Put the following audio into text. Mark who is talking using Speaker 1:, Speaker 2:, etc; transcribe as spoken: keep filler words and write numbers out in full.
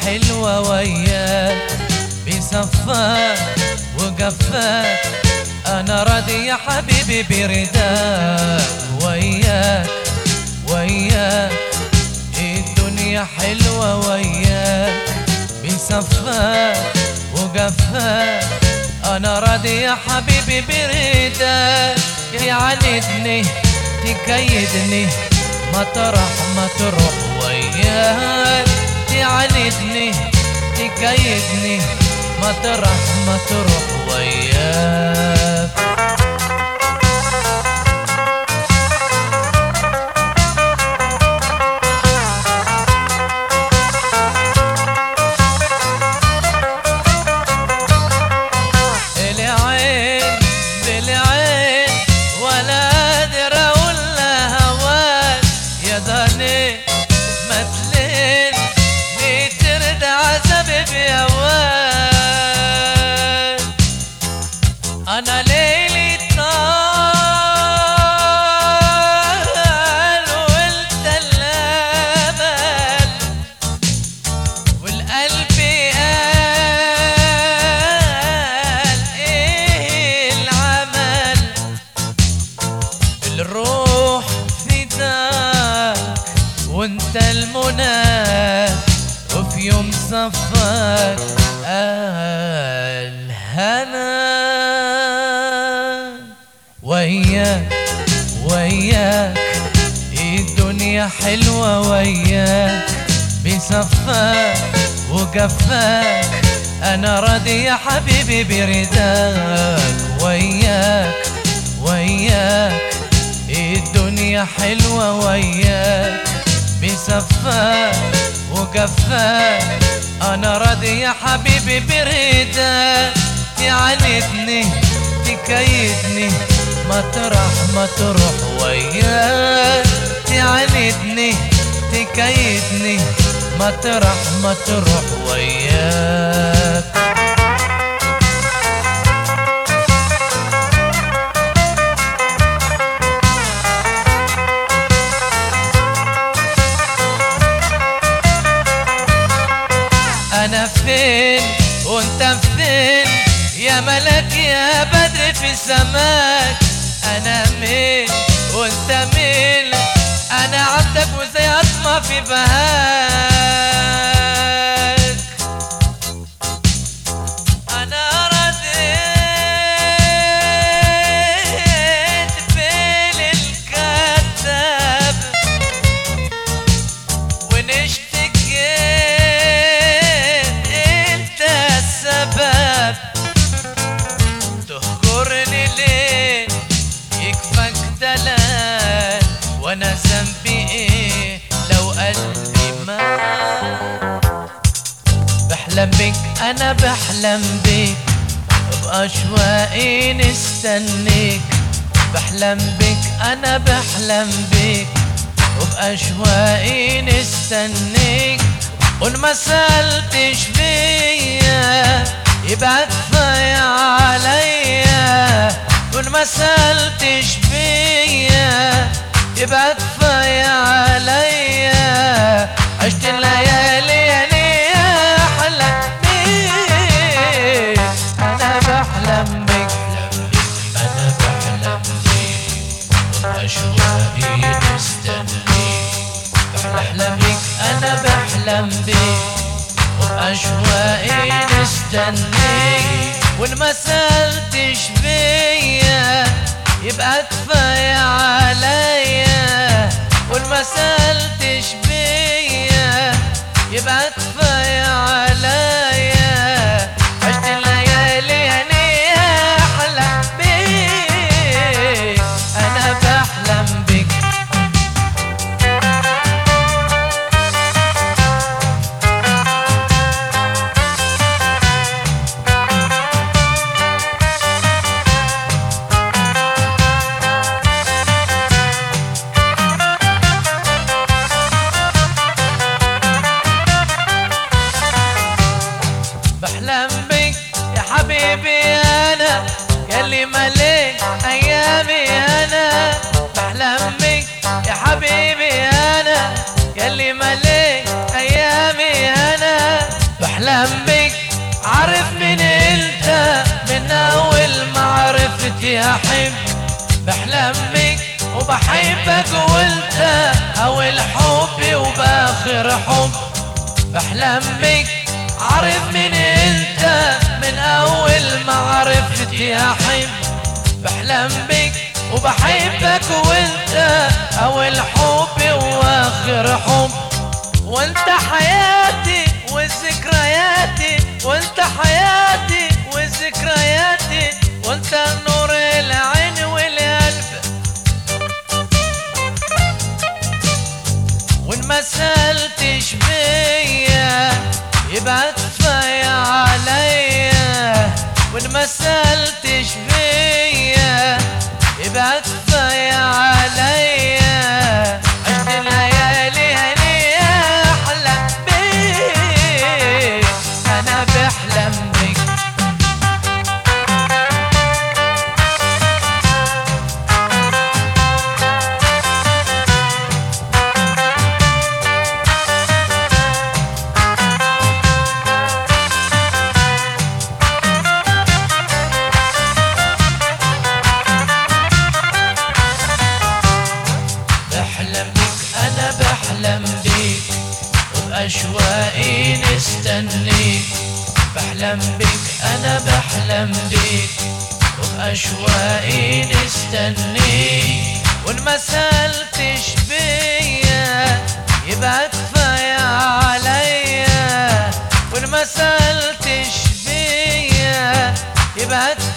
Speaker 1: حلوة وياك بصفاك وقفاك، أنا راضي يا حبيبي برداك وياك وياك. الدنيا حلوة وياك بصفاك وقفاك، أنا راضي يا حبيبي برداك. يعاندني تكيدني مطرح ما تروح وياك، يعاندني تكيدني مطرح ما تروح وياك. العين بالعين ولا قادر اقول لها هواك، يا ضني ما تلين ليه ترد عذابي بهواك. أنا ليلي طال وانت الأمل، والقلب قال إيه العمل. الروح فداك وانت المنى، وفي يوم صفاك الهنا وياك وياك. الدنيا حلوة وياك بصفاك وقفاك، أنا راضي يا حبيبي برداك وياك وياك. الدنيا حلوة وياك بصفاك وقفاك، أنا راضي يا حبيبي برداك. يعاندني تكيدني مطرح ما تروح وياك، يعاندني تكيدني مطرح ما تروح وياك. أنا فين وانت فين يا ملك يا بدر في سماك، أنا مين وانت مين، أنا عبدك وزي أطمع في بهاك. أنا رديت فين الكذاب ونشتكيت انت السبب. تهجرني ليه يكفك دلال، وانا ذنبي ايه لو قلبي مات. بحلم بيك انا بحلم بيك بأشواقي نستنيك، بحلم بيك انا بحلم بيك وبأشواقي نستنيك. قول ما سألتش فيا يبقى كفاية عليا، قول ما سألتش فيا يبقى كفاية عليا. عشت الليالي يا أحلى بيك، أنا بحلم بيك أنا بحلم بيك وأشواقي مستنيك. بحلم بيك أنا بحلم بيك وأشواقي مستنيك. وإن ما سألتش فيا يبقى كفاية عليا، وإن ما سألتش فيا يبقى كفاية عليا. عشت الليالي هنية أحلى بيك، أنا بحلم بيك. بحلم بيك يا حبيبي أنا ياللي مليت أيامي أنا. بحلم بيك يا حبيبي أنا ياللي مليت أيامي أنا. احب بحلم بك وبحبك وانت اول حبي وباخر حب. بحلم بك عارف من انت من اول ما عرفتي احب. بحلم بك وبحبك وانت اول حبي واخر حب. وانت حياتي وذكرياتي وانت حياتي وذكرياتي وانت نور العين والقلب. وان ما سألتش بيا يبقى كفاية عليا. وان ما سألتش بيا يبقى كفاية عليا. عشت الليالي هنية احلم بيك انا بحلم بك. بحلم بيك وبأشواقي نستنيك. بحلم بيك أنا بحلم بيك وبأشواقي نستنيك. وإن ما سألتش بيا يبقى كفاية عليا. وإن ما سألتش بيا يبقى كفاية